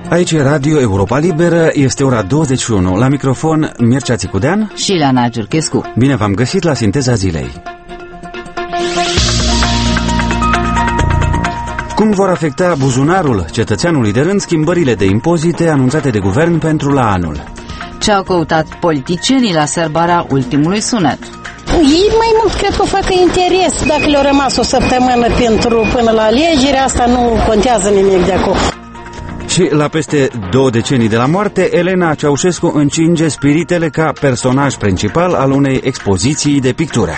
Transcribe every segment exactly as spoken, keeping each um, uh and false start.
Aici e Radio Europa Liberă, este ora douăzeci și unu. La microfon, Mircea Țicudean și Ileana Giurchescu. Bine v-am găsit la Sinteza Zilei. Cum vor afecta buzunarul cetățeanului de rând schimbările de impozite anunțate de guvern pentru la anul? Ce au căutat politicienii la sărbarea ultimului sunet? Ei mai mult cred că facă interes. Dacă le-au rămas o săptămână pentru până la alegeri, asta nu contează nimic de acum. Și la peste două decenii de la moarte, Elena Ceaușescu încinge spiritele ca personaj principal al unei expoziții de pictură.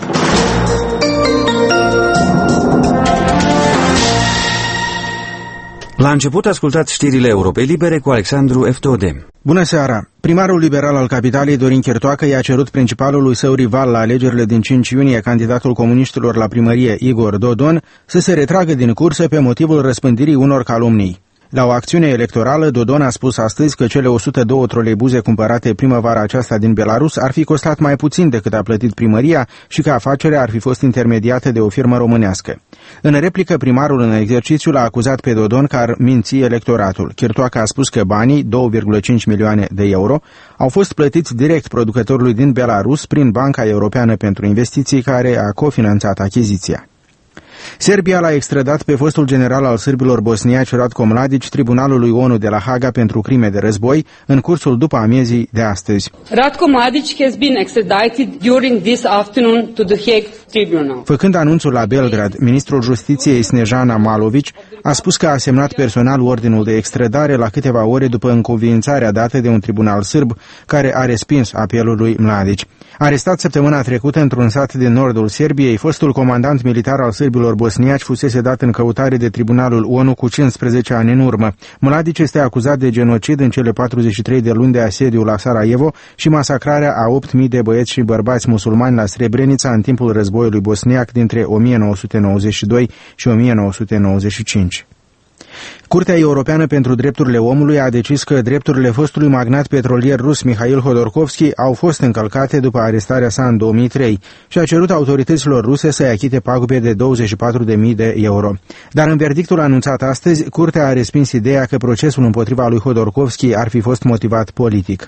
La început ascultați știrile Europei Libere cu Alexandru Eftode. Bună seara! Primarul liberal al capitalei, Dorin Chertoacă, i-a cerut principalului său rival la alegerile din cinci iunie, candidatul comuniștilor la primărie, Igor Dodon, să se retragă din cursă pe motivul răspândirii unor calumnii. La o acțiune electorală, Dodon a spus astăzi că cele o sută doi troleibuze cumpărate primăvara aceasta din Belarus ar fi costat mai puțin decât a plătit primăria și că afacerea ar fi fost intermediată de o firmă românească. În replică, primarul în exercițiu l-a acuzat pe Dodon că ar minți electoratul. Chertoacă a spus că banii, două virgulă cinci milioane de euro, au fost plătiți direct producătorului din Belarus prin Banca Europeană pentru Investiții, care a cofinanțat achiziția. Serbia l-a extradat pe fostul general al sârbilor bosniaci Ratko Mladić tribunalului ONU de la Haga pentru crime de război în cursul după amiezii de astăzi. Ratko Mladić has been extradited during this afternoon to the Hague Tribunal. Făcând anunțul la Belgrad, ministrul justiției Snežana Malović a spus că a semnat personal ordinul de extradare la câteva ore după încuviințarea dată de un tribunal sârb care a respins apelul lui Mladić. Arestat săptămâna trecută într-un sat din nordul Serbiei, fostul comandant militar al sârbilor bosniaci fusese dat în căutare de tribunalul ONU cu cincisprezece ani în urmă. Mladić este acuzat de genocid în cele patruzeci și trei de luni de asediu la Sarajevo și masacrarea a opt mii de băieți și bărbați musulmani la Srebrenica în timpul războiului bosniac dintre o mie nouă sute nouăzeci și doi și o mie nouă sute nouăzeci și cinci. Curtea Europeană pentru Drepturile Omului a decis că drepturile fostului magnat petrolier rus Mikhail Hodorkovski au fost încălcate după arestarea sa în două mii trei și a cerut autorităților ruse să-i achite pagube de douăzeci și patru de mii de euro. Dar în verdictul anunțat astăzi, Curtea a respins ideea că procesul împotriva lui Hodorkovski ar fi fost motivat politic.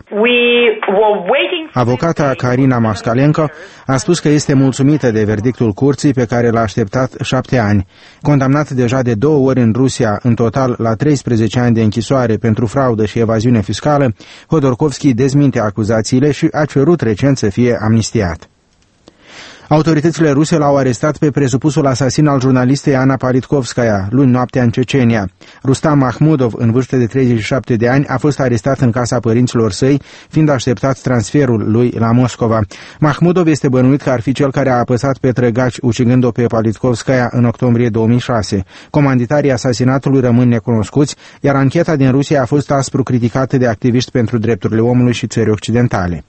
Avocata Karina Moskalenko a spus că este mulțumită de verdictul curții pe care l-a așteptat șapte ani. Condamnat deja de două ori în Rusia, în total la treisprezece ani de închisoare pentru fraudă și evaziune fiscală, Hodorkovski dezminte acuzațiile și a cerut recent să fie amnistiat. Autoritățile ruse l-au arestat pe presupusul asasin al jurnalistei Ana Politkovskaya, luni noaptea în Cecenia. Rustam Mahmudov, în vârstă de treizeci și șapte de ani, a fost arestat în casa părinților săi, fiind așteptat transferul lui la Moscova. Mahmudov este bănuit că ar fi cel care a apăsat pe trăgaci, ucigând-o pe Politkovskaya în octombrie două mii șase. Comanditarii asasinatului rămân necunoscuți, iar ancheta din Rusia a fost aspru criticată de activiști pentru drepturile omului și țări occidentale.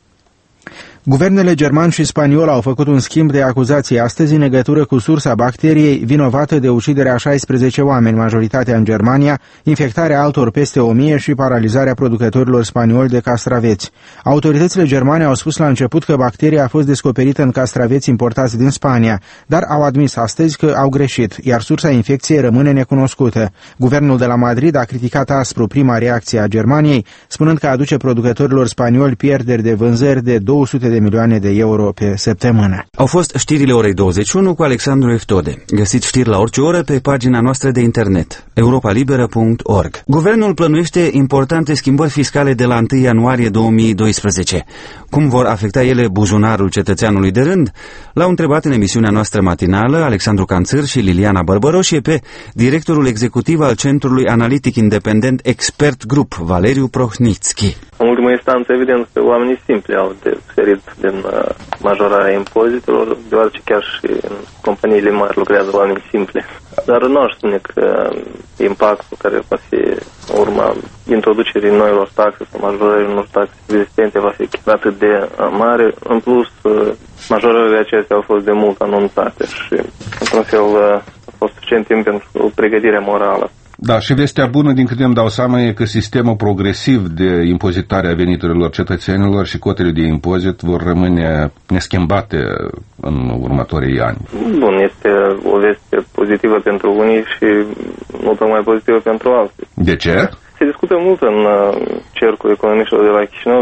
Guvernele german și spaniol au făcut un schimb de acuzații astăzi în legătură cu sursa bacteriei vinovată de uciderea a șaisprezece oameni, majoritatea în Germania, infectarea altor peste o mie și paralizarea producătorilor spanioli de castraveți. Autoritățile germane au spus la început că bacteria a fost descoperită în castraveți importați din Spania, dar au admis astăzi că au greșit, iar sursa infecției rămâne necunoscută. Guvernul de la Madrid a criticat aspru prima reacție a Germaniei, spunând că aduce producătorilor spanioli pierderi de vânzări de două sute de milioane de euro pe săptămână. Au fost știrile orei douăzeci și unu cu Alexandru Eftode. Găsiți știri la orice oră pe pagina noastră de internet, europa liberă punct org. Guvernul plănuiește importante schimbări fiscale de la întâi ianuarie două mii doisprezece. Cum vor afecta ele buzunarul cetățeanului de rând? L-au întrebat în emisiunea noastră matinală Alexandru Canțâr și Liliana Bărbăroșie pe directorul executiv al Centrului Analitic Independent Expert Group, Valeriu Prohnitski. În ultima instanță, evident, că oamenii simpli au de suferit din uh, majorarea impozitelor, deoarece chiar și în companiile mari lucrează oameni simpli. Dar nu aș spune că impactul care va fi urma introducerii noilor taxe sau majorării unor taxe existente va fi atât de mare. În plus, uh, majorările acestea au fost de mult anunțate și, într-un fel, uh, a fost suficient timp pentru pregătirea morală. Da, și vestea bună, din câte îmi dau seama, e că sistemul progresiv de impozitare a veniturilor cetățenilor și cotele de impozit vor rămâne neschimbate în următorii ani. Bun, este o veste pozitivă pentru unii și nu tocmai pozitivă pentru alții. De ce? Se discută discută mult în cercul economiștilor de la Chișinău.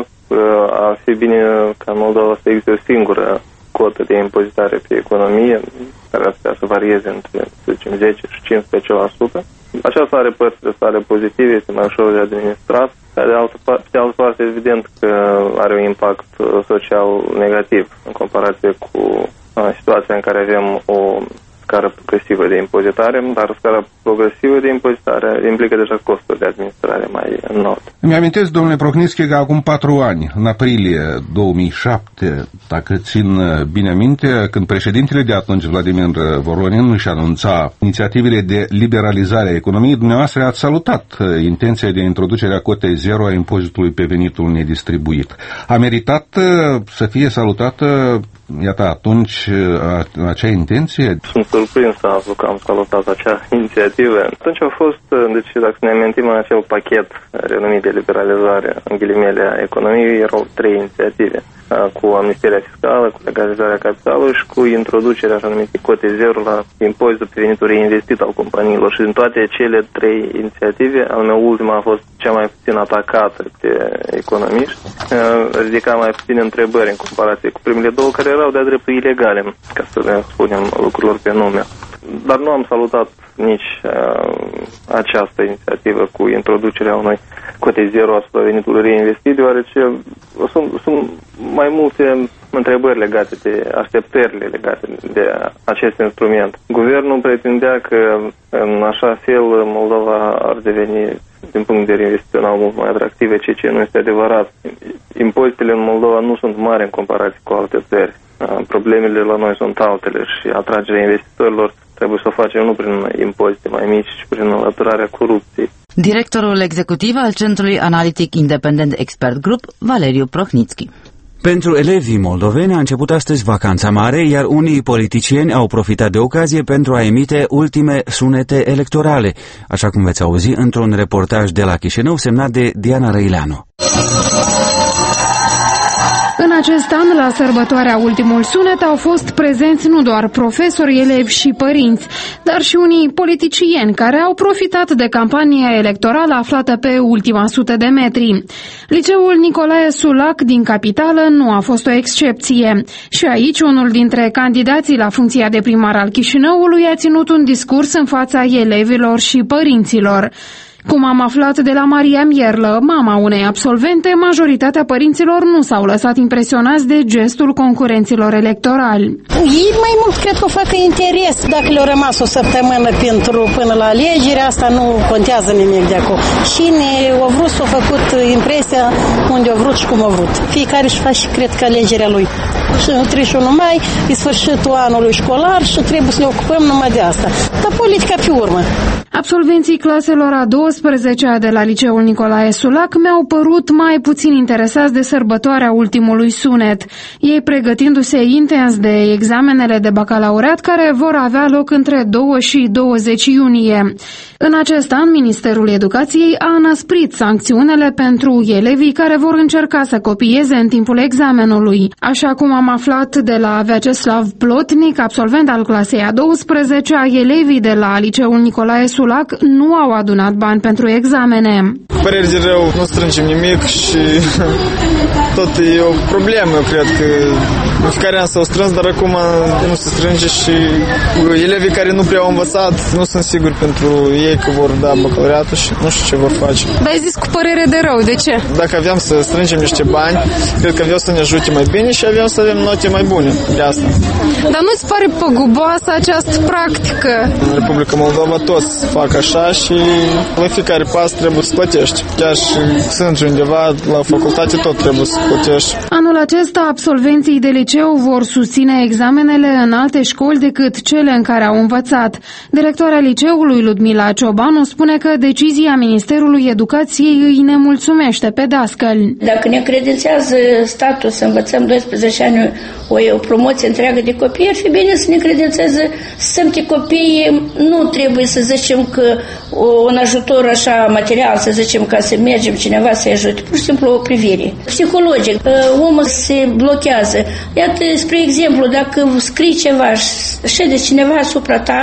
Ar fi bine ca în Moldova să existe o singură cotă de impozitare pe economie, care ar putea să varieze între, să zicem, zece și cincisprezece la sută. Aceasta are părți de stare pozitive, este mai ușor de administrat. De altă, parte, de altă parte, evident că are un impact social negativ în comparație cu situația în care avem o scară progresivă de impozitare, dar scara progresivă de impozitare implică deja costuri de administrare mai înalte. Îmi amintesc, domnule Prohnițchi, că acum patru ani, în aprilie două mii șapte, dacă țin bine aminte, când președintele de atunci, Vladimir Voronin, își anunța inițiativele de liberalizare a economiei, dumneavoastră ați salutat intenția de introducere a cotei zero a impozitului pe venitul nedistribuit. A meritat să fie salutată, iată, atunci, acea intenție? Sunt surprins să aflu că am salutat acea inițiativă. Atunci a fost, deci dacă ne amintim, în acel pachet renumit de liberalizare, în ghilimele, a economiei, erau trei inițiative, cu amnistierea fiscală, cu legalizarea capitalului și cu introducerea așa numite cote zero la impozitul pe venitul reinvestit al companiilor. Și din toate cele trei inițiative, al meu ultima a fost cea mai puțin atacată de economiști, ridica mai puține întrebări în comparație cu primele două, care erau de-a dreptul ilegale, ca să le spunem lucrurilor pe nume. Dar nu am salutat nici uh, această inițiativă cu introducerea unui cote zero asupra venitului reinvestit, deoarece sunt, sunt mai multe întrebări legate de așteptările legate de acest instrument. Guvernul pretindea că în așa fel Moldova ar deveni din punct de vedere investițional mult mai atractive, ceea ce nu este adevărat. Impozitele în Moldova nu sunt mari în comparație cu alte țări. Problemele la noi sunt altele și atragerea investitorilor trebuie să o facem nu prin impozite mai mici, ci prin înlăturarea corupției. Directorul executiv al Centrului Analitic Independent Expert Group, Valeriu Prohnițchi. Pentru elevii moldoveni a început astăzi vacanța mare, iar unii politicieni au profitat de ocazie pentru a emite ultime sunete electorale, așa cum veți auzi într-un reportaj de la Chișinău semnat de Diana Răileanu. În acest an, la sărbătoarea Ultimul Sunet, au fost prezenți nu doar profesori, elevi și părinți, dar și unii politicieni care au profitat de campania electorală aflată pe ultima sută de metri. Liceul Nicolae Sulac din capitală nu a fost o excepție. Și aici, unul dintre candidații la funcția de primar al Chișinăului a ținut un discurs în fața elevilor și părinților. Cum am aflat de la Maria Mierlă, mama unei absolvente, majoritatea părinților nu s-au lăsat impresionați de gestul concurenților electorali. Ei mai mult cred că fac interes. Dacă le-au rămas o săptămână pentru până la alegeri, asta nu contează nimic de acolo. Cine a vrut s-a făcut impresia unde a vrut și cum a vrut. Fiecare își face, cred că, alegerea lui. Și în treizeci și unu mai e sfârșitul anului școlar și trebuie să ne ocupăm numai de asta. Dar politica pe urmă. Absolvenții claselor a douăsprezecea de la Liceul Nicolae Sulac mi-au părut mai puțin interesați de sărbătoarea Ultimului Sunet, ei pregătindu-se intens de examenele de bacalaureat care vor avea loc între doi și douăzeci iunie. În acest an, Ministerul Educației a înăsprit sancțiunile pentru elevii care vor încerca să copieze în timpul examenului. Așa cum am aflat de la Vyacheslav Plotnic, absolvent al clasei a douăsprezecea, elevii de la Liceul Nicolae Sulac nu au adunat bani pentru examene. Păreri de rău, nu strângem nimic și tot e o problemă, eu cred că în fiecare an s-au strâns, dar acum nu se strânge și elevii care nu prea au învățat nu sunt siguri pentru ei că vor da bacalaureatul și nu știu ce vor face. Dar ai zis cu părere de rău, de ce? Dacă aveam să strângem niște bani, cred că aveau să ne ajute mai bine și aveam să avem note mai bune de asta. Dar nu-ți pare păguboasă această practică? În Republica Moldova toți fac așa și la fiecare pas trebuie să plătești. Chiar și sunt undeva la facultate tot trebuie să plătești. Anul acesta absolvenții de liceu vor susține examenele în alte școli decât cele în care au învățat. Directoarea liceului Ludmila Ciobanu spune că decizia Ministerului Educației îi nemulțumește pe dascăli. Dacă ne credințează statul să învățăm doisprezece ani o, o promoție întreagă de copii, ar fi bine să ne credințeze să copiii nu trebuie să zicem că un ajutor așa material, să zicem ca să mergem cineva să-i ajute, pur și simplu o privire. Psihologic, omul se blochează. Iată, spre exemplu, dacă scrii ceva și șede cineva asupra ta,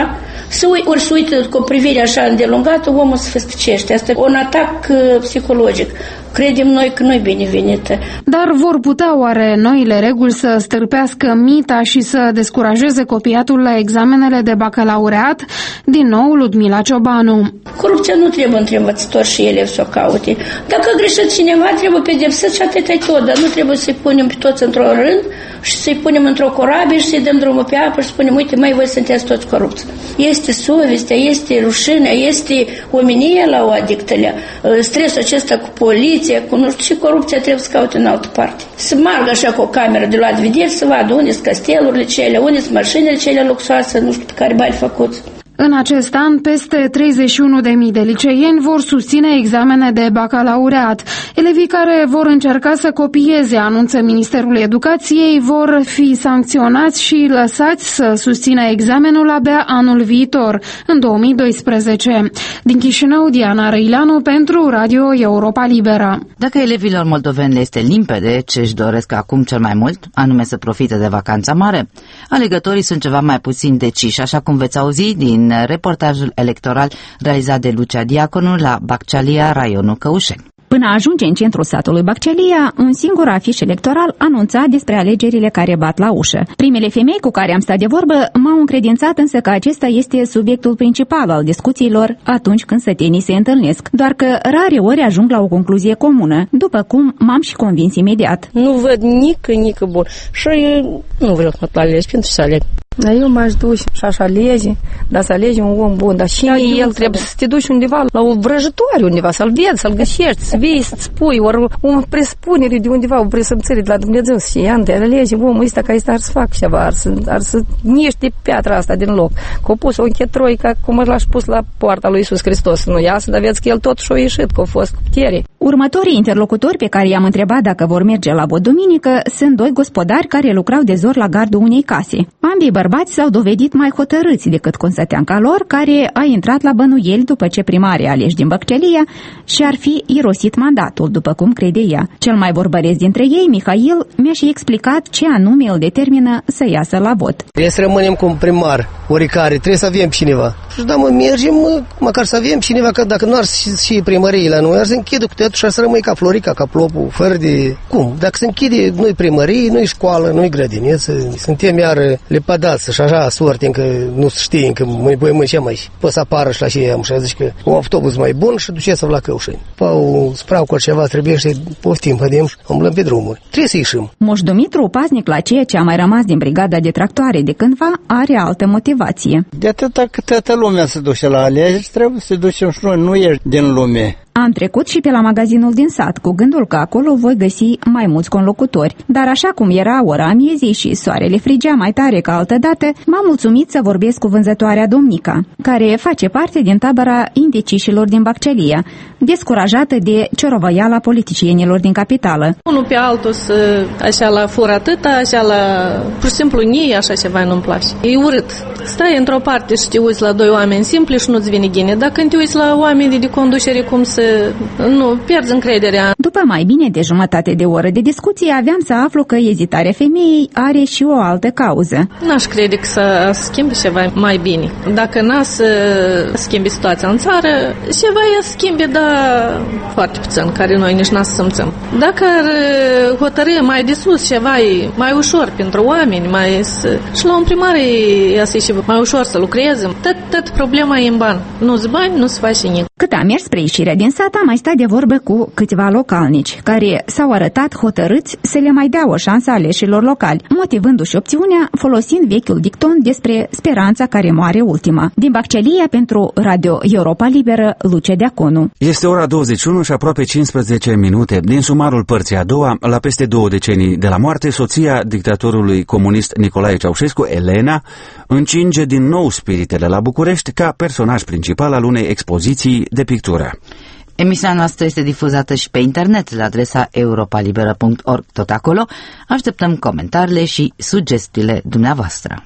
să ui, ori să uită cu o privire așa îndelungată, omul se făstăcește. Asta e un atac uh, psihologic. Credem noi că nu e binevenită. Dar vor putea oare noile reguli să stârpească mita și să descurajeze copiatul la examenele de bacalaureat? Din nou, Ludmila Ciobanu. Corupția nu trebuie între învățători și elevi să o caute. Dacă a greșit cineva, trebuie pedepsit și atât e tot, dar nu trebuie să-i punem pe toți într-un rând și să-i punem într-o corabie și să-i dăm drumul pe apă și să spunem, uite, mai voi sunteți toți corupți. Este sovestea, este rușinea, este omenia la o adictălea, stresul acesta cu poliția, cu nu știu ce, corupția trebuie să caute în altă parte. Să meargă așa cu o cameră de luat vedere, să vadă unde sunt castelurile cele, unde sunt mașinile cele luxoase, nu știu pe care bani făcuți. În acest an, peste treizeci și unu de mii de liceieni vor susține examene de bacalaureat. Elevii care vor încerca să copieze, anunță Ministerul Educației, vor fi sancționați și lăsați să susțină examenul abia anul viitor, în două mii doisprezece. Din Chișinău, Diana Răileanu pentru Radio Europa Liberă. Dacă elevilor moldoveni le este limpede ce își doresc acum cel mai mult, anume să profite de vacanța mare, alegătorii sunt ceva mai puțin deciși, așa cum veți auzi din reportajul electoral realizat de Lucia Diaconu la Baccealia, raionul Căușeni. Până ajunge în centrul satului Baccealia, un singur afiș electoral anunța despre alegerile care bat la ușă. Primele femei cu care am stat de vorbă m-au încredințat însă că acesta este subiectul principal al discuțiilor atunci când sătenii se întâlnesc, doar că rare ori ajung la o concluzie comună, după cum m-am și convins imediat. Nu văd nică, nică bun și eu nu vreau să mă alegi pentru să aleg. Dar eu m-aș duce și aș alege, dar să alegi un om bun, dar și da, el trebuie să te duci undeva la o vrăjitoare undeva, să-l vezi, să-l găsești, să vezi, să-ți spui, ori o presupunere de undeva, o presămțire de la Dumnezeu și ea te alege omul ăsta care ăsta ar să fac ceva, ar să, ar să niște piatra asta din loc. Că a pus o închetroică, cum l-aș pus la poarta lui Iisus Hristos, nu iasă, dar vezi că el totuși a ieșit, că a fost cu putere. Următorii interlocutori pe care i-am întrebat dacă vor merge la vot duminică sunt doi gospodari care lucrau de zor la gardul unei case. Ambii bărbați s-au dovedit mai hotărâți decât consăteanca lor, care a intrat la bănuieli după ce primarii aleși din Baccealia și-ar fi irosit mandatul, după cum crede ea. Cel mai vorbăresc dintre ei, Mihail, mi-a și explicat ce anume îl determină să iasă la vot. Trebuie să rămânem cu un primar, oricare, trebuie să avem cineva. Și da, mă, mergem, mă, măcar să avem cineva, că dacă nu ar și, și primăriile la noi, ar să închidă cu totul și ar să rămâi ca Florica, ca Plopul, fără de... Cum? Dacă se închide, nu-i primărie, nu-i școală, nu-i grădiniță, suntem iar lepădați și așa sorti încă nu se știe, încă mâine voi mâncem aici. Poți să apară și la și am și zic că un autobuz mai bun și duceți-vă la Căușeni. Pău, sprau cu ceva, trebuie să poftim, pădem și umblăm pe drumuri. Trebuie să ieșim. Moș Dumitru, paznic la ceea ce a mai rămas din brigada de tractoare de cândva, are altă motivație. De atâta cât toată lumea se duce la alegeri, trebuie să se ducem și noi, nu ești din lume. Am trecut și pe la magazinul din sat, cu gândul că acolo voi găsi mai mulți conlocutori. Dar așa cum era ora amiezii și soarele frigea mai tare ca altădată, m-am mulțumit să vorbesc cu vânzătoarea Domnica, care face parte din tabăra indecișilor din Baccealia, descurajată de ciorovăiala politicienilor din capitală. Unul pe altul să așa la fură atâta, așa la... pur și simplu nie așa ceva nu-mi place. E urât. Stai într-o parte și te uiți la doi oameni simpli și nu-ți vine ghine. Dacă când te uiți la oameni de conducere cum să... nu, pierzi încrederea. După mai bine de jumătate de oră de discuție, aveam să aflu că ezitarea femeii are și o altă cauză. N-aș crede că să schimbi ceva mai bine. Dacă n-a să schimbi situația în țară, ceva e să schimbi, dar foarte puțin, care noi nici n-a să simțăm. Dacă ar hotărâi mai de sus ceva e mai ușor pentru oameni, mai să... și la un primar e să și mai ușor să lucreze, tot, tot problema e în bani. Nu-ți bani, nu-ți faci nimic. Cât am mers spre ieșirea din sat, am mai stat de vorbă cu câțiva localnici, care s-au arătat hotărâți să le mai dea o șansă aleșilor locali, motivându-și opțiunea folosind vechiul dicton despre speranța care moare ultima. Din Baccealia pentru Radio Europa Liberă, Lucia Diaconu. Este ora douăzeci și unu și aproape cincisprezece minute. Din sumarul părții a doua, la peste două decenii de la moarte, soția dictatorului comunist Nicolae Ceaușescu, Elena, încinge din nou spiritele la București ca personaj principal al unei expoziții de pictură. Emisiunea noastră este difuzată și pe internet la adresa europa liberă punct org. Tot acolo așteptăm comentariile și sugestiile dumneavoastră.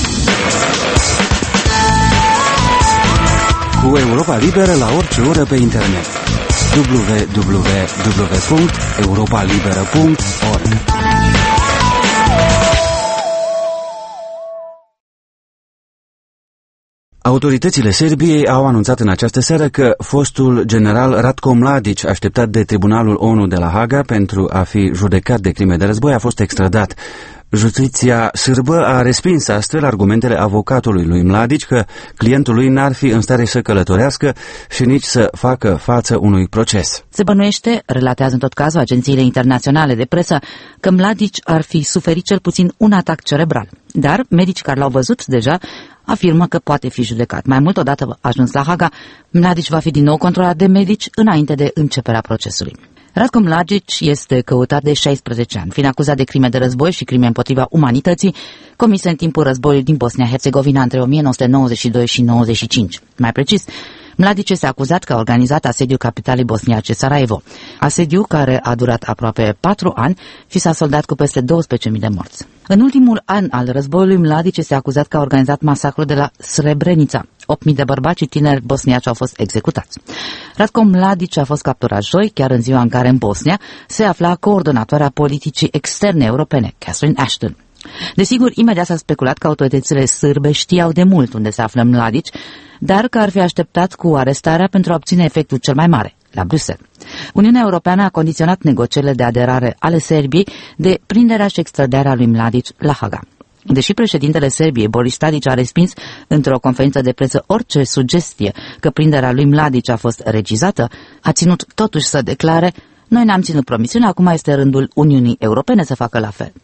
Cu Europa Liberă la orice oră pe internet. w w w punct europa liberă punct org. Autoritățile Serbiei au anunțat în această seară că fostul general Ratko Mladić, așteptat de Tribunalul O N U de la Haga pentru a fi judecat de crime de război, a fost extradat. Justiția sârbă a respins astfel argumentele avocatului lui Mladić că clientul lui n-ar fi în stare să călătorească și nici să facă față unui proces. Se bănuiește, relatează în tot cazul agențiile internaționale de presă, că Mladić ar fi suferit cel puțin un atac cerebral. Dar medici care l-au văzut deja afirmă că poate fi judecat. Mai mult, odată ajuns la Haga, Mladić va fi din nou controlat de medici înainte de începerea procesului. Ratko Mladić este căutat de șaisprezece ani, fiind acuzat de crime de război și crime împotriva umanității comise în timpul războiului din Bosnia-Herzegovina între o mie nouă sute nouăzeci și doi și nouăzeci și cinci. Mai precis, Mladić este acuzat că a organizat asediul capitalei bosniace Sarajevo, asediu care a durat aproape patru ani și s-a soldat cu peste douăsprezece mii de morți. În ultimul an al războiului, Mladić este acuzat că a organizat masacrul de la Srebrenica. opt mii de bărbați și tineri bosniaci au fost executați. Ratko Mladić a fost capturat joi, chiar în ziua în care în Bosnia se afla coordonatoarea politicii externe europene, Catherine Ashton. Desigur, imediat s-a speculat că autoritățile sârbe știau de mult unde se află Mladić, dar că ar fi așteptat cu arestarea pentru a obține efectul cel mai mare, la Bruxelles. Uniunea Europeană a condiționat negocierile de aderare ale Serbiei de prinderea și extradarea lui Mladić la Haga. Deși președintele Serbiei, Boris Tadić, a respins într-o conferință de presă orice sugestie că prinderea lui Mladić a fost regizată, a ținut totuși să declare: noi ne-am ținut promisiunea, acum este rândul Uniunii Europene să facă la fel.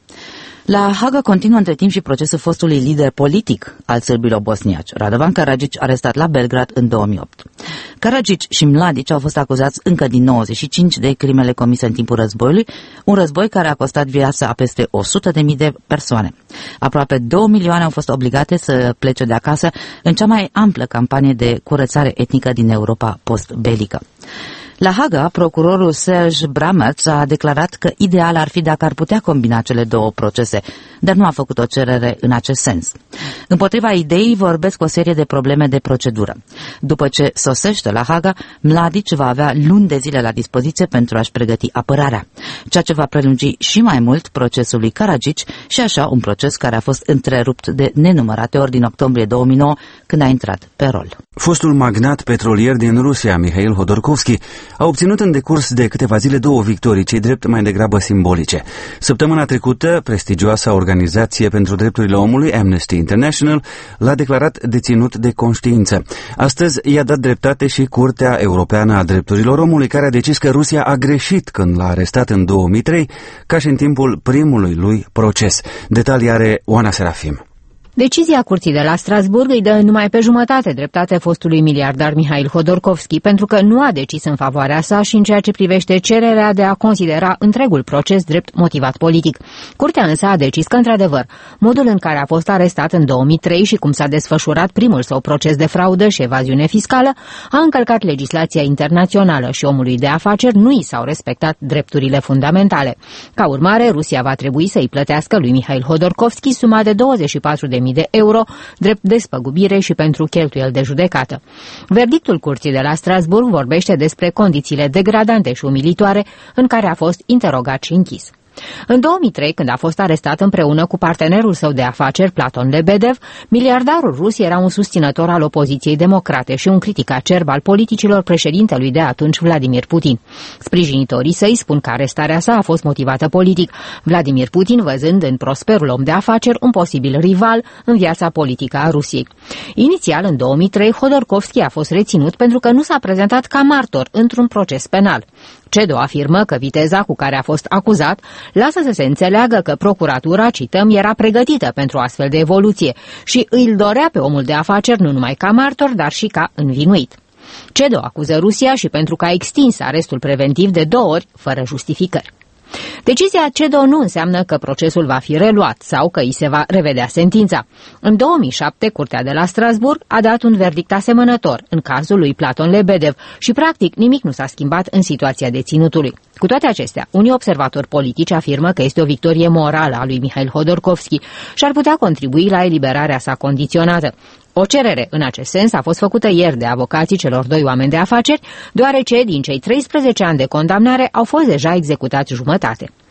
La Haga continuă între timp și procesul fostului lider politic al sârbilor bosniaci, Radovan Karadzic, arestat la Belgrad în două mii opt. Karadzic și Mladić au fost acuzați încă din nouăzeci și cinci de crimele comise în timpul războiului, un război care a costat viața a peste o sută de mii de persoane. Aproape două milioane au fost obligate să plece de acasă în cea mai amplă campanie de curățare etnică din Europa post-belică. La Haga, procurorul Serge Brammertz a declarat că ideal ar fi dacă ar putea combina cele două procese, dar nu a făcut o cerere în acest sens. Împotriva ideii vorbesc o serie de probleme de procedură. După ce sosește la Haga, Mladić va avea luni de zile la dispoziție pentru a-și pregăti apărarea, ceea ce va prelungi și mai mult procesul lui Karadzic și așa un proces care a fost întrerupt de nenumărate ori din octombrie două mii nouă, când a intrat pe rol. Fostul magnat petrolier din Rusia, Mihail Hodorkovski, a obținut în decurs de câteva zile două victorii, cei drept mai degrabă simbolice. Săptămâna trecută, prestigioasa organizație pentru drepturile omului, Amnesty International, l-a declarat deținut de conștiință. Astăzi i-a dat dreptate și Curtea Europeană a Drepturilor Omului, care a decis că Rusia a greșit când l-a arestat în două mii trei, ca și în timpul primului lui proces. Detalii are Oana Serafim. Decizia Curții de la Strasburg îi dă numai pe jumătate dreptate fostului miliardar Mihail Hodorkovski, pentru că nu a decis în favoarea sa și în ceea ce privește cererea de a considera întregul proces drept motivat politic. Curtea însă a decis că, într-adevăr, modul în care a fost arestat în două mii trei și cum s-a desfășurat primul său proces de fraudă și evaziune fiscală a încălcat legislația internațională și omului de afaceri nu i s-au respectat drepturile fundamentale. Ca urmare, Rusia va trebui să-i plătească lui Mihail Hodorkovski suma de douăzeci și patru de mii de euro, drept despăgubire și pentru cheltuieli de judecată. Verdictul Curții de la Strasburg vorbește despre condițiile degradante și umilitoare în care a fost interogat și închis. În două mii trei, când a fost arestat împreună cu partenerul său de afaceri, Platon Lebedev, miliardarul rus era un susținător al opoziției democrate și un critic acerb al politicilor președintelui de atunci, Vladimir Putin. Sprijinitorii săi spun că arestarea sa a fost motivată politic, Vladimir Putin văzând în prosperul om de afaceri un posibil rival în viața politică a Rusiei. Inițial, în două mii trei, Hodorkovski a fost reținut pentru că nu s-a prezentat ca martor într-un proces penal. CEDO afirmă că viteza cu care a fost acuzat lasă să se înțeleagă că procuratura, cităm, era pregătită pentru astfel de evoluție și îl dorea pe omul de afaceri nu numai ca martor, dar și ca învinuit. CEDO acuză Rusia și pentru că a extins arestul preventiv de două ori, fără justificări. Decizia CEDO nu înseamnă că procesul va fi reluat sau că îi se va revedea sentința. În două mii șapte, Curtea de la Strasburg a dat un verdict asemănător în cazul lui Platon Lebedev și, practic, nimic nu s-a schimbat în situația deținutului. Cu toate acestea, unii observatori politici afirmă că este o victorie morală a lui Mihail Hodorkovski și ar putea contribui la eliberarea sa condiționată. O cerere în acest sens a fost făcută ieri de avocații celor doi oameni de afaceri, deoarece din cei treisprezece ani de condamnare au fost deja executați jumătate.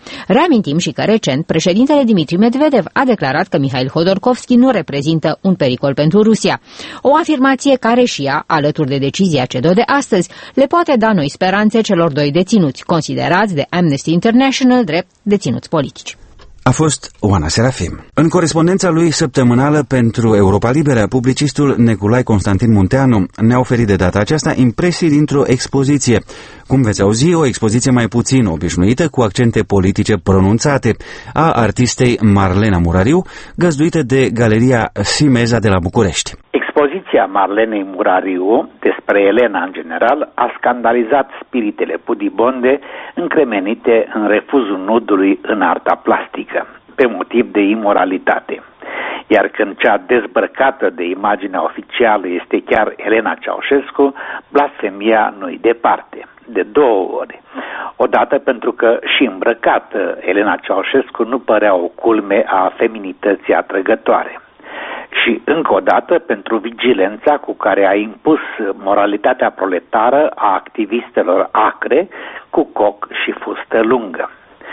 Reamintim și că recent președintele Dmitri Medvedev a declarat că Mihail Hodorkovski nu reprezintă un pericol pentru Rusia. O afirmație care și ea, alături de decizia C E D O de astăzi, le poate da noi speranțe celor doi deținuți, considerați de Amnesty International drept deținuți politici. A fost Oana Serafim. În corespondența lui săptămânală pentru Europa Liberă, publicistul Neculai Constantin Munteanu ne-a oferit de data aceasta impresii dintr-o expoziție. Cum veți auzi, o expoziție mai puțin obișnuită, cu accente politice pronunțate, a artistei Marlena Murariu, găzduită de Galeria Simeza de la București. Expoziția Marlenei Murariu despre Elena în general a scandalizat spiritele pudibonde încremenite în refuzul nudului în arta plastică, pe motiv de imoralitate. Iar când cea dezbrăcată de imaginea oficială este chiar Elena Ceaușescu, blasfemia nu-i departe, de două ori. Odată pentru că și îmbrăcată Elena Ceaușescu nu părea o culme a feminității atrăgătoare. Și încă o dată pentru vigilența cu care a impus moralitatea proletară a activistelor acre cu coc și fustă lungă.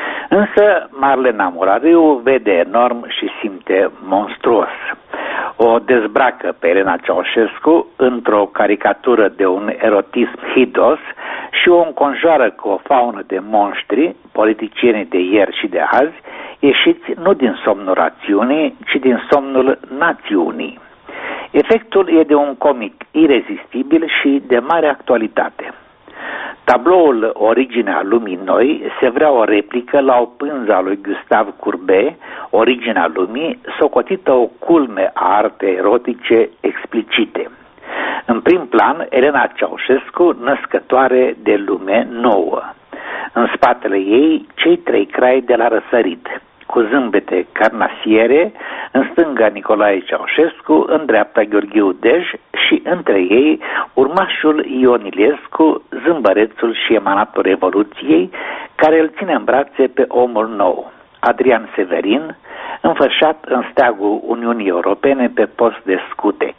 Însă Marlena Murariu vede enorm și simte monstruos. O dezbracă pe Elena Ceaușescu într-o caricatură de un erotism hidos și o înconjoară cu o faună de monștri, politicieni de ieri și de azi, ieșiți nu din somnul rațiunii, ci din somnul națiunii. Efectul e de un comic irezistibil și de mare actualitate. Tabloul Originea lumii noi se vrea o replică la o pânză a lui Gustave Courbet, Originea lumii, socotită o culme a artei erotice explicite. În prim plan, Elena Ceaușescu, născătoare de lume nouă. În spatele ei, cei trei crai de la răsărit, cu zâmbete carnasiere, în stânga Nicolae Ceaușescu, în dreapta Gheorghiu Dej și între ei urmașul Ion Iliescu, zâmbărețul și emanatul Revoluției, care îl ține în brațe pe omul nou, Adrian Severin, înfășat în steagul Uniunii Europene pe post de scutec.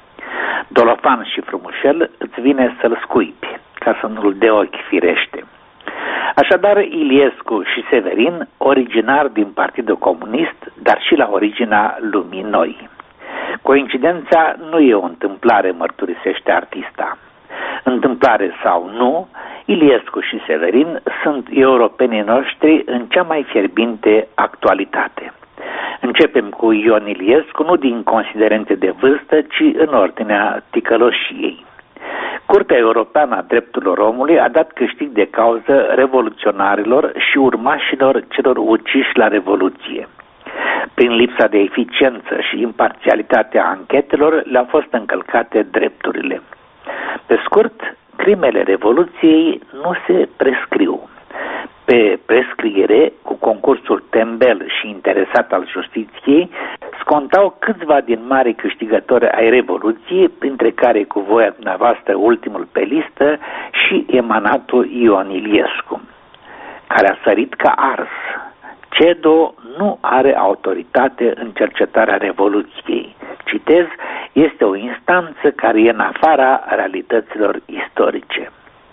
Dolofan și frumușel îți vine să-l scuipi, ca să nu-l de ochi firește. Așadar, Iliescu și Severin, originari din Partidul Comunist, dar și la originea lumii noi. Coincidența nu e o întâmplare, mărturisește artista. Întâmplare sau nu, Iliescu și Severin sunt europenii noștri în cea mai fierbinte actualitate. Începem cu Ion Iliescu, nu din considerente de vârstă, ci în ordinea ticăloșiei. Curtea Europeană a Drepturilor Omului a dat câștig de cauză revoluționarilor și urmașilor celor uciși la Revoluție. Prin lipsa de eficiență și imparțialitatea anchetelor le-au fost încălcate drepturile. Pe scurt, crimele Revoluției nu se prescriu. Pe prescriere, cu concursul tembel și interesat al justiției, scontau câțiva din mari câștigători ai Revoluției, printre care, cu voia dumneavoastră, ultimul pe listă și emanatul Ion Iliescu, care a sărit ca ars. C E D O nu are autoritate în cercetarea Revoluției. Citez, este o instanță care e în afara realităților istorice.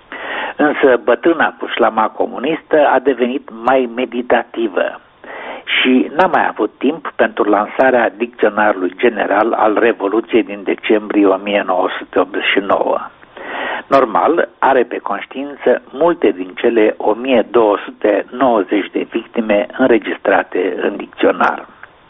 Însă bătrâna pușlama comunistă a devenit mai meditativă și n-a mai avut timp pentru lansarea dicționarului general al Revoluției din decembrie o mie nouă sute optzeci și nouă. Normal, are pe conștiință multe din cele o mie două sute nouăzeci de victime înregistrate în dicționar.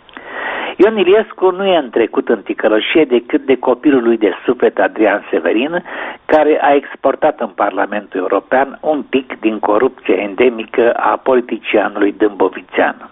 Ion Iliescu nu e întrecut în ticăloșie decât de copilul lui de suflet Adrian Severin, care a exportat în Parlamentul European un pic din corupția endemică a politicianului dâmbovițean.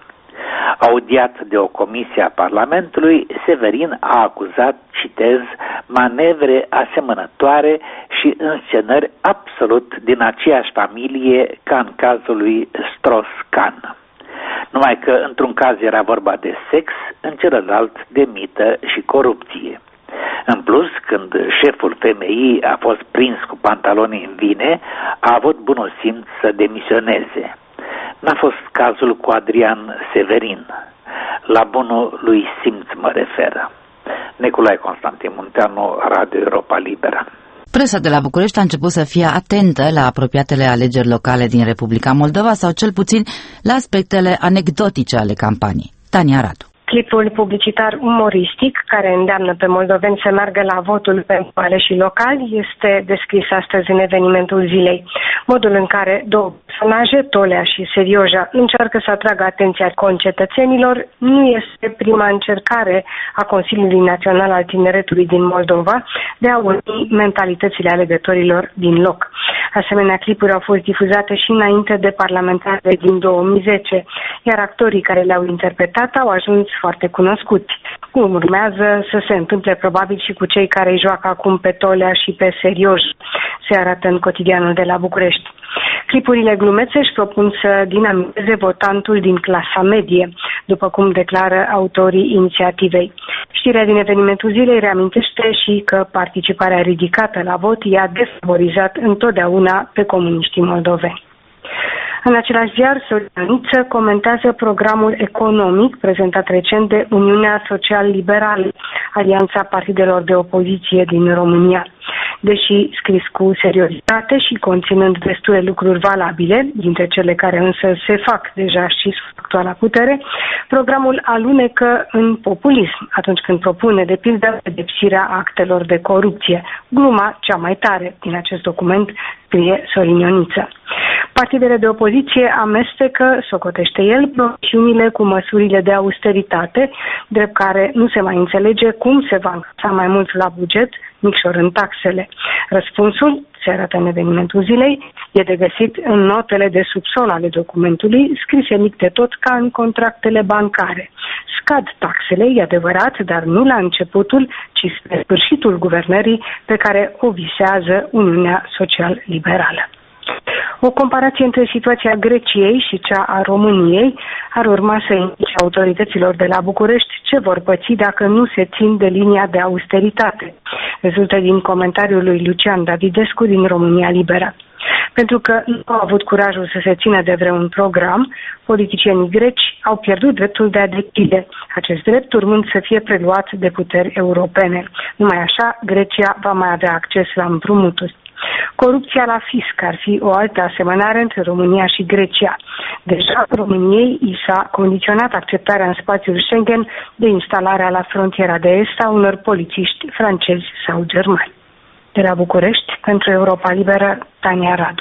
Audiat de o comisie a Parlamentului, Severin a acuzat, citez, manevre asemănătoare și înscenări absolut din aceeași familie ca în cazul lui Strauss-Kahn. Numai că într-un caz era vorba de sex, în celălalt de mită și corupție. În plus, când șeful F M I a fost prins cu pantalonii în vine, a avut bunul simț să demisioneze. N-a fost cazul cu Adrian Severin. La bunul lui simț mă referă. Neculai Constantin Munteanu, Radio Europa Liberă. Presa de la București a început să fie atentă la apropiatele alegeri locale din Republica Moldova sau cel puțin la aspectele anecdotice ale campaniei. Tania Radu. Clipul publicitar umoristic, care îndeamnă pe moldoveni să meargă la votul pentru aleșii locali, este descris astăzi în evenimentul zilei. Modul în care două personaje, Tolea și Serioja, încearcă să atragă atenția concetățenilor nu este prima încercare a Consiliului Național al Tineretului din Moldova de a uni mentalitățile alegătorilor din loc. Asemenea, clipuri au fost difuzate și înainte de parlamentare din două mii zece, iar actorii care le-au interpretat au ajuns foarte cunoscuți. Cum urmează să se întâmple probabil și cu cei care îi joacă acum pe Tolea și pe Serioj, se arată în Cotidianul de la București. Clipurile glumețe își propun să dinamizeze votantul din clasa medie, după cum declară autorii inițiativei. Știrea din evenimentul zilei reamintește și că participarea ridicată la vot i-a defavorizat întotdeauna pe comuniștii moldoveni. În același ziar, Sorin comentează programul economic prezentat recent de Uniunea Social-Liberală, alianța partidelor de opoziție din România. Deși scris cu seriozitate și conținând destule lucruri valabile, dintre cele care însă se fac deja și sub actuala putere, programul alunecă în populism atunci când propune, de pildă, pedepsirea actelor de corupție, gluma cea mai tare din acest document, scrie Sorin Ioniță. Partidele de opoziție amestecă, socotește el, promisiunile cu măsurile de austeritate, drept care nu se mai înțelege cum se va încasa mai mult la buget, micșorând taxele. Răspunsul, se arată în evenimentul zilei, e de găsit în notele de subsol ale documentului, scrise mic de tot ca în contractele bancare. Scad taxele, e adevărat, dar nu la începutul, ci spre sfârșitul guvernării pe care o visează Uniunea Social-Liberală. O comparație între situația Greciei și cea a României ar urma să indice autorităților de la București ce vor păți dacă nu se țin de linia de austeritate. Rezultă din comentariul lui Lucian Davidescu din România Liberă. Pentru că nu au avut curajul să se țină de vreun program, politicienii greci au pierdut dreptul de a decide, acest drept urmând să fie preluat de puteri europene. Numai așa, Grecia va mai avea acces la împrumuturi. Corupția la fisc ar fi o altă asemănare între România și Grecia. Deja României i s-a condiționat acceptarea în spațiul Schengen de instalarea la frontiera de est a unor polițiști francezi sau germani. De la București, pentru Europa Liberă, Tania Radu.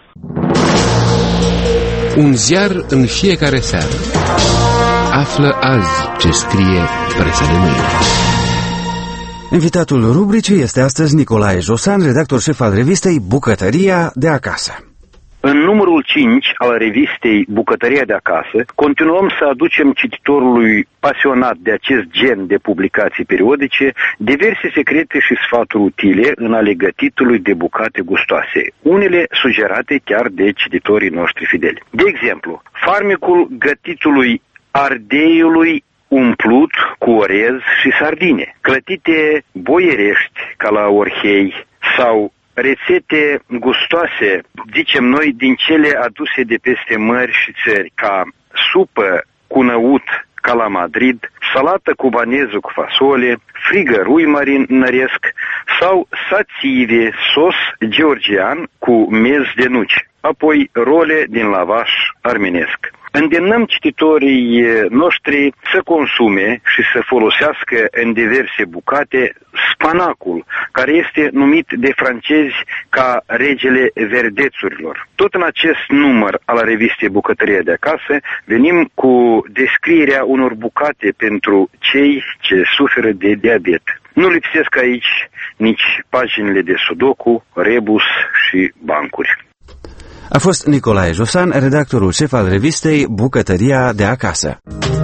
Un ziar în fiecare seară. Află azi ce scrie presa de mâine. Invitatul rubricii este astăzi Nicolae Josan, redactor șef al revistei Bucătăria de acasă. În numărul cinci al revistei Bucătăria de acasă, continuăm să aducem cititorului pasionat de acest gen de publicații periodice diverse secrete și sfaturi utile în ale gătitului de bucate gustoase, unele sugerate chiar de cititorii noștri fideli. De exemplu, farmecul gătitului ardeiului umplut cu orez și sardine, clătite boierești ca la orhei sau rețete gustoase, zicem noi, din cele aduse de peste mări și țări, ca supă cu năut ca la Madrid, salată cubaneză cu fasole, frigărui marinăresc sau sațive, sos georgian cu mez de nuci, apoi role din lavaș armenesc. Îndemnăm cititorii noștri să consume și să folosească în diverse bucate spanacul, care este numit de francezi ca regele verdețurilor. Tot în acest număr al revistei Bucătăria de acasă venim cu descrierea unor bucate pentru cei ce suferă de diabet. Nu lipsesc aici nici paginile de sudoku, rebus și bancuri. A fost Nicolae Josan, redactorul șef al revistei Bucătăria de acasă.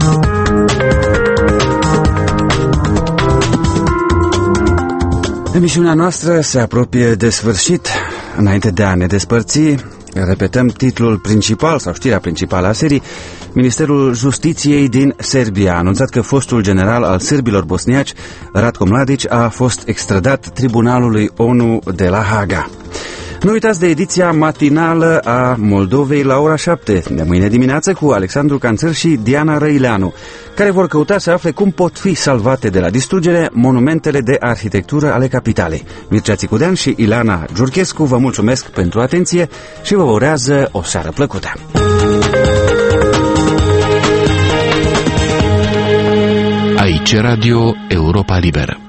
Emisiunea noastră se apropie de sfârșit. Înainte de a ne despărți, repetăm titlul principal sau știrea principală a serii. Ministerul Justiției din Serbia a anunțat că fostul general al sârbilor bosniaci, Ratko Mladić, a fost extradat Tribunalului ONU de la Haga. Nu uitați de ediția matinală a Moldovei la ora șapte, de mâine dimineață, cu Alexandru Canțăr și Diana Răileanu, care vor căuta să afle cum pot fi salvate de la distrugere monumentele de arhitectură ale capitalei. Mircea Țicudean și Ileana Giurchescu vă mulțumesc pentru atenție și vă urează o seară plăcută. Aici Radio Europa Liberă.